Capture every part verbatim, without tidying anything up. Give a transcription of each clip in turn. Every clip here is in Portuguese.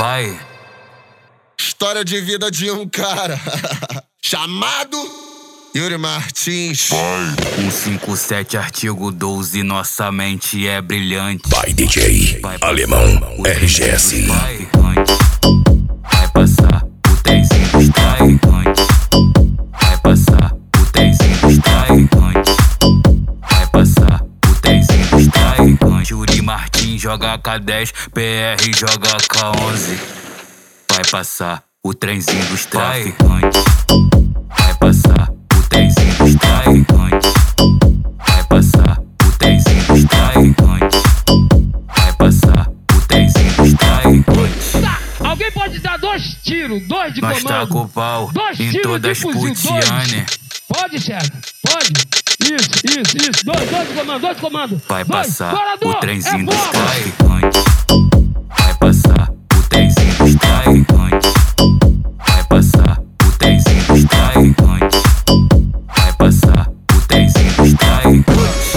Vai. História de vida de um cara chamado Yuri Martins. um cinco sete artigo doze, nossa mente é brilhante. Vai D J, vai Alemão, R G S. Vai, vai passar o trenzinho dos traiantes. Vai passar o trenzinho dos traiantes. Vai passar o trenzinho dos traiantes. Yuri Martins joga K dez, P R joga K onze. Vai passar o trenzinho dos traficantes. Vai passar o trenzinho dos traficantes. Vai passar o trenzinho dos traficantes. Vai passar o trenzinho dos traficantes. Tá, alguém pode dar dois tiros, dois de Nós comando. tá com o pau dois em todas as putiane. Pode, chefe, pode. Isso, isso, isso. Dois, dois de comando, dois de comando. Vai dois. passar Bolador, o trenzinho é dos fogo. traficantes. Vai passar o trenzinho dos traficantes. Vai passar o trenzinho dos traficantes. Vai passar o trenzinho dos traficantes.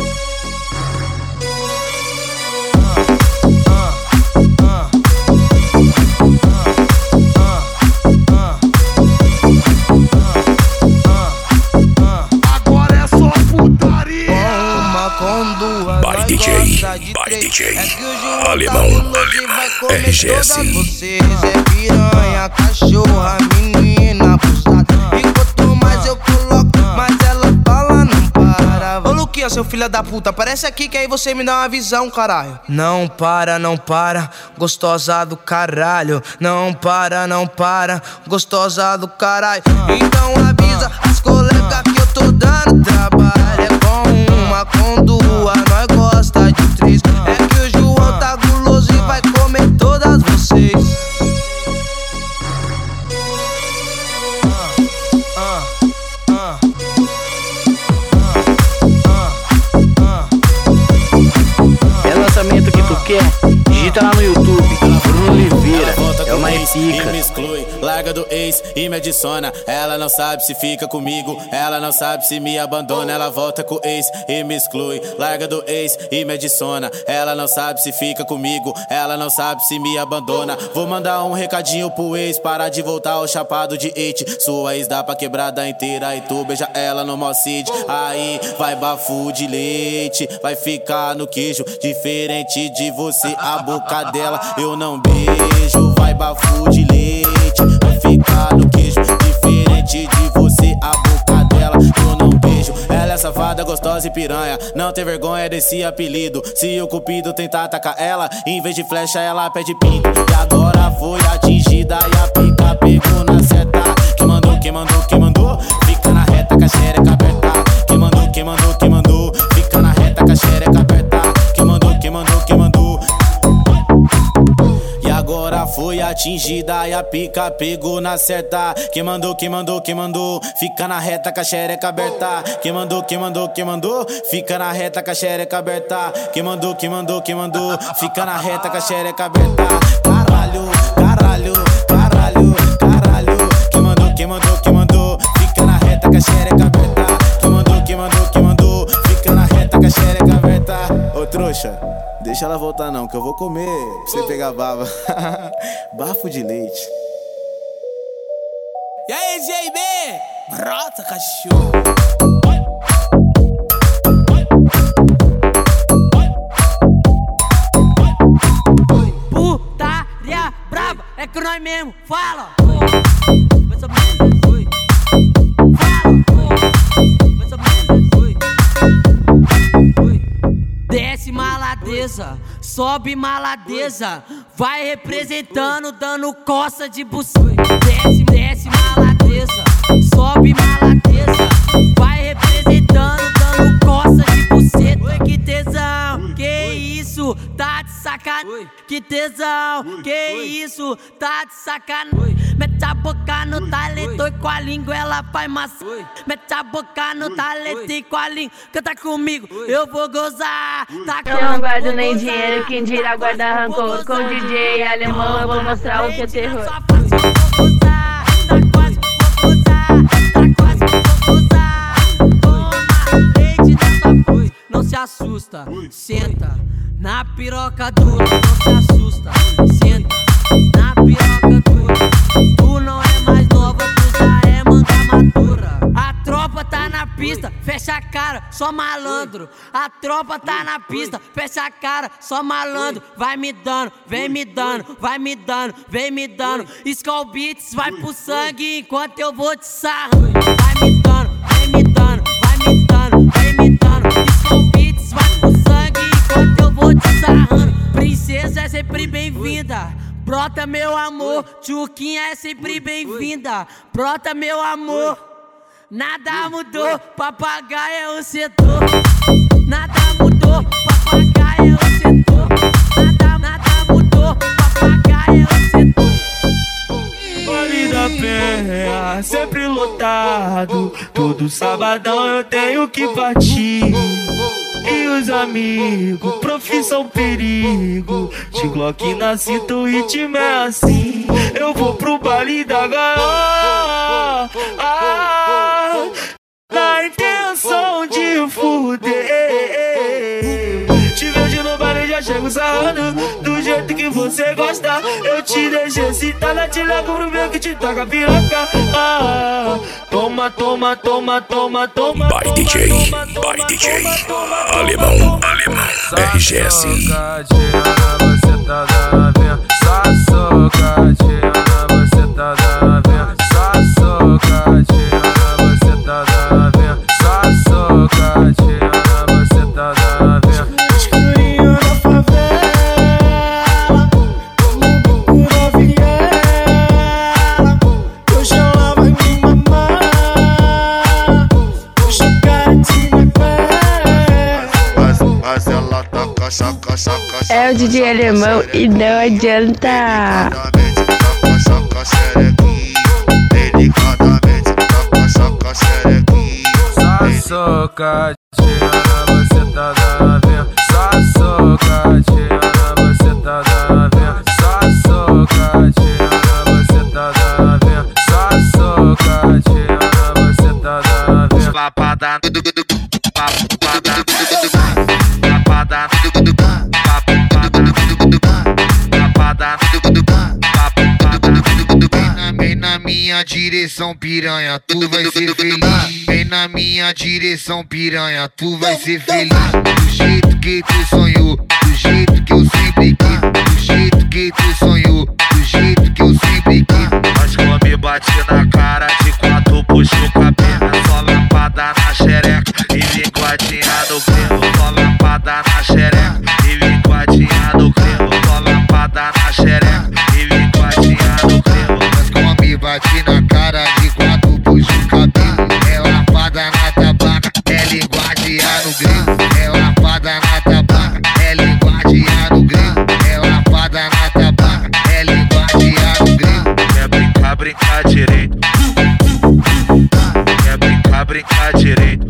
Agora é só putaria. Uma com duas, Vai D J, vai D J, Alemão, R G S. Vocês é piranha, cachorra, menina abusada. E quanto mais eu coloco, mais ela fala, não para. Ô Luquinha, seu filho da puta, aparece aqui que aí você me dá uma visão, caralho. Não para, não para, gostosa do caralho. Não para, não para, gostosa do caralho. Então avisa as colegas que eu tô dando trabalho. É com uma, com duas, nós gosta de três. É que o João tá guloso e vai comer todas vocês. É lançamento que tu quer? Digita lá no YouTube, Bruno Oliveira, é uma ex pica. E me exclui, larga do ex e me adiciona. Ela não sabe se fica comigo, ela não sabe se me abandona. Ela volta com o ex e me exclui, larga do ex e me adiciona. Ela não sabe se fica comigo, ela não sabe se me abandona. Vou mandar um recadinho pro ex, parar de voltar ao chapado de hate. Sua ex dá pra quebrada inteira e tu beija ela no Mocid. Aí vai bafo de leite, vai ficar no queijo. Diferente de você, a boca dela eu não beijo. Vai bafo de leite, vai ficar no queijo. Diferente de você, a boca dela eu não beijo. Ela é safada, gostosa e piranha, não tem vergonha desse apelido. Se o cupido tentar atacar ela, em vez de flecha ela pede pinto. E agora foi atingida e a pica pegou na seta. Quem mandou, quem mandou, quem mandou, fica na reta com a xereca aberta. Quem mandou, quem mandou, quem mandou, fica na reta com a xereca aberta. Quem mandou, quem mandou, quem mandou. E agora foi atingida e a pica pegou na certa. Quem mandou, quem mandou, quem mandou, fica na reta com a xereca aberta. Quem mandou, quem mandou, quem mandou, fica na reta com a xereca aberta. Quem mandou, quem mandou, quem mandou, fica na reta com a xereca aberta. Caralho, caralho, caralho, caralho. Quem mandou, quem mandou, quem mandou, fica na reta com a xereca aberta. Quem mandou, quem mandou, quem mandou, fica na reta com a xereca aberta. Ô trouxa, deixa ela voltar não, que eu vou comer pra você pegar baba. Bafo de leite. E aí, J B? Brota, cachorro. Putaria braba, é que nós mesmo fala. Vai sabendo, foi. Fala, vai sabendo, foi. Foi. Desce maladeza, sobe maladeza, vai representando, dando coça de buceta. Desce, desce maladeza, sobe maladeza, vai representando, dando coça de buceta. Oi, que tesão, que isso, tá de sacanagem. Que tesão, que isso, tá de sacanagem. Mete a boca no talento e com a língua ela faz massa. Mete a boca no talento e com a língua canta comigo, eu vou gozar. Tá Eu não guardo nem dinheiro, quem dirá guarda rancor. Com o D J Alemão eu vou mostrar o que é terror. Tá quase que vou gozar, tá quase que vou gozar. Toma leite nessa foi, não se assusta, senta na piroca dura, não se assusta, senta. só malandro. A tropa tá na pista, fecha a cara, só malandro. Vai me dando, vem me dando, vai me dando, vem me dando. Skull Beats vai pro sangue enquanto eu vou te sarrando. Vai me dando, vem me dando, vai me dando, vem me dando. Skull Beats vai pro sangue enquanto eu vou te sarrando. Princesa é sempre bem-vinda. Brota meu amor, Tchuquinha é sempre bem-vinda. Brota meu amor, nada mudou, papagaio é o setor. Nada mudou, papagaio é o setor. Nada, nada mudou, papagaio é o setor. Vale da Penha, sempre lotado. Todo sabadão eu tenho que partir. E os amigos, profissão perigo. De Glock na cinta, o ritmo é assim. Eu vou pro baile da gaiola, ah, na intenção de fuder. Te vejo no baile, já chego sarrando do jeito que você gosta. Eu te deixo excitada, te levo pro meu que te toca piroca. Ah, toma, toma, toma, toma, toma. By D J, by D J, Alemão, Alemão, R G S. Você tá dando, só socadinha, você tá dando, só socadinha, você tá dando, só socadinha, você tá dando. Escurinho na favela, no bico da viela, hoje ela vai me mamar, hoje eu quero te matar. Mas, mas ela tá caixa, caixa, caixa. É o D J Alemão e não adianta. Delicadamente, taca, xerequinha. Delicadamente, taca, saca, xerequinha. Só socadinha, você tá dando, só socadinha, você tá dando, só socadinha, você tá dando, só socadinha, você tá dando. Lapada, lapada, lapada, vem na minha direção, piranha, tu vai ser feliz. Vem na minha direção, piranha, tu vai ser feliz. Do jeito que tu sonhou, do jeito que eu sempre quis. Do jeito que tu sonhou, do jeito que eu sempre quis. Mas como me bate na cara de quatro, puxo o cabelo. Só lampada na xereca e linguadinha no grelo. Só lampada na xereca e linguadinha no grelo. Só lampada na xereca e linguadinha no grelo. Mas como me bate na cara de quatro, puxo o cabelo. É lampada na tabaca, é linguadinha no grelo. É lampada na tabaca, é linguadinha no grelo. É lampada na tabaca, é linguadinha no grelo. Quer brincar, brincar direito. Quer brincar, brincar direito.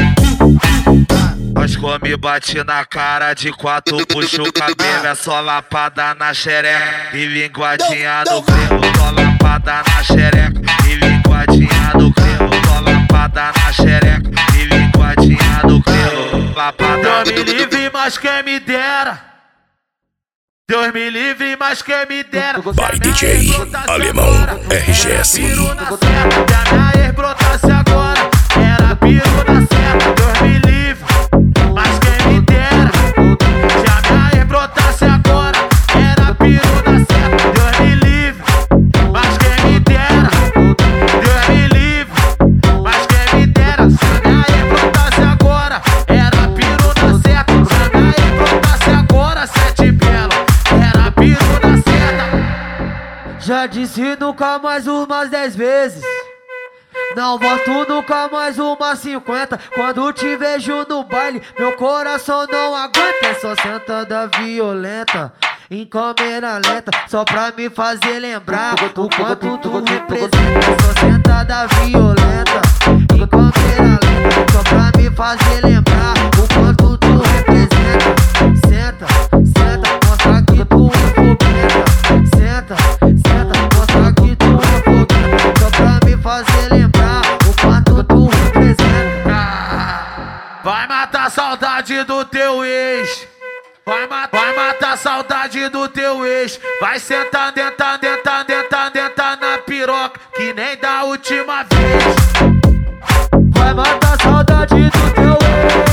Mas como me bate na cara de quatro, puxo o cabelo. É só lapada na xereca e linguadinha no grelo. Só lapada na xereca e linguadinha no grelo. Só lapada na xereca e linguadinha no grelo. Lapada. Deus me livre, mas quem me dera. Deus me livre, mas quem me dera. By D J, Alemão, R G S. Se a minha ex brotasse agora, era piro da certa. Deus me livre, mas quem me dera. Se a minha ex brotasse agora, era piro da certa. Deus me livre, mas quem me dera. Deus me livre, mas quem me dera. Se a minha ex brotasse agora, era piro da certa. Se a minha ex brotasse agora, sete bela, era piro da certa. Já disse nunca mais umas dez vezes. Não volto nunca mais uma cinquenta. Quando te vejo no baile, meu coração não aguenta. É só sentada violenta, em câmera lenta, só pra me fazer lembrar o quanto tu representa. É só sentada violenta, em câmera lenta, só pra me fazer lembrar o quanto tu representa. Senta, senta, mostra que tu é fogueta. Senta, senta, mostra que tu é fogueta. Só pra me fazer lembrar o quanto tu representa. Vai matar a saudade do teu ex. Vai, ma vai matar a saudade do teu ex. Vai sentar, dentar, dentar, dentar, dentar na piroca, que nem da última vez. Vai matar a saudade do teu ex.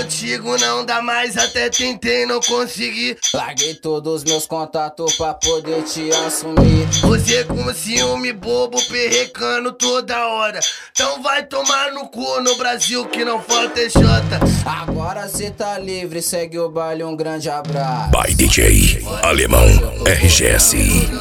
contigo não dá mais, até tentei, não consegui. Larguei todos meus contatos pra poder te assumir. Você com ciúme bobo, perrecando toda hora. Então vai tomar no cu, no Brasil que não falta é Jota. Agora cê tá livre, segue o baile, um grande abraço. By D J Alemão R G S.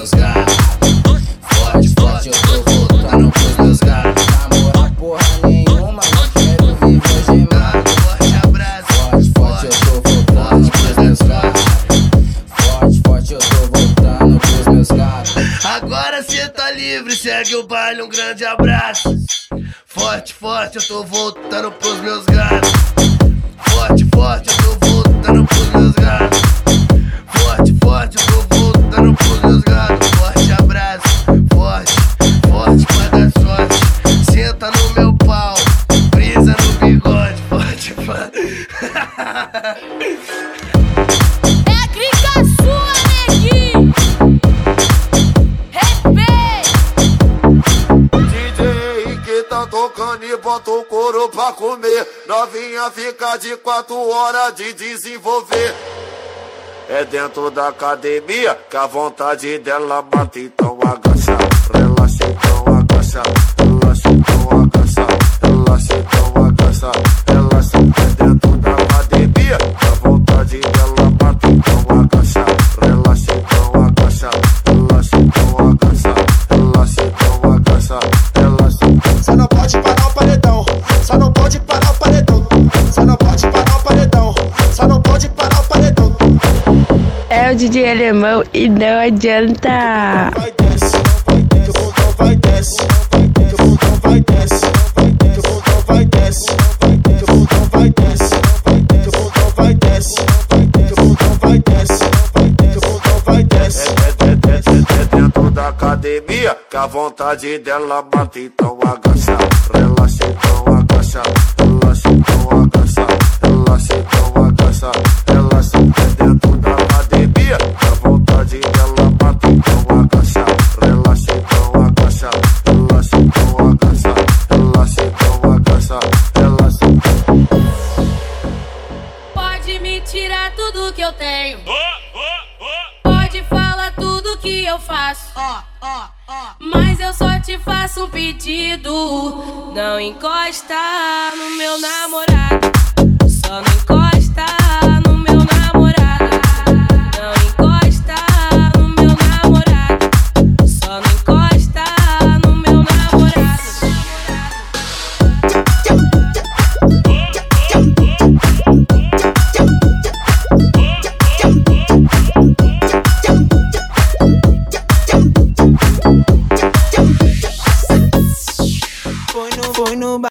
Forte, forte, eu tô voltando pros meus gatos. Namorar porra nenhuma, não quero viver gemado. Forte abraço, forte, forte, eu tô voltando pros meus gatos. Forte, forte, eu tô voltando pros meus gatos. Agora cê tá livre, segue o baile, um grande abraço. Forte, forte, eu tô voltando pros meus gatos. Forte, forte, eu tô voltando pros meus gatos. Forte, forte, eu tô voltando pros meus gatos. Forte abraço, forte, forte pra dar sorte. Senta no meu pau, brisa no bigode. Forte, forte. É clica sua, neguinho. D J que tá tocando e bota o couro pra comer. Novinha fica de quatro horas de desenvolver. É dentro da academia que a vontade dela bate. Então agacha, relaxa, então agacha. Relaxa, então agacha. Relaxa, então agacha. Relaxa, é dentro da academia que a vontade dela bate. Então agacha, relaxa, então agacha. Relaxa, então agacha. Relaxa, então agacha. Relaxa. Só não pode parar o paredão. Só não pode parar o paredão. Só não pode parar o paredão. Só não pode parar o paredão. É o D J Alemão e não adianta. Vai desce, que o bundão vai desce, que o bundão vai desce, que o bundão vai desce, que o bundão vai desce, que o bundão vai desce, que o bundão vai desce, que o bundão vai desce. É dentro da academia que a vontade dela bate. Então agacha, relaxa, então agacha. Relaxa, então agacha. Relaxa, então agacha. Relaxa, é dentro da academia que a vontade dela bate. Então agacha, relaxa, então agacha. Relaxa, então agacha. Relaxa, então agacha. Relaxa. Pode me tirar tudo que eu tenho. Pode falar tudo que eu faço. Mas eu só te faço um pedido. Não encosta no meu namorado. Só não encosta.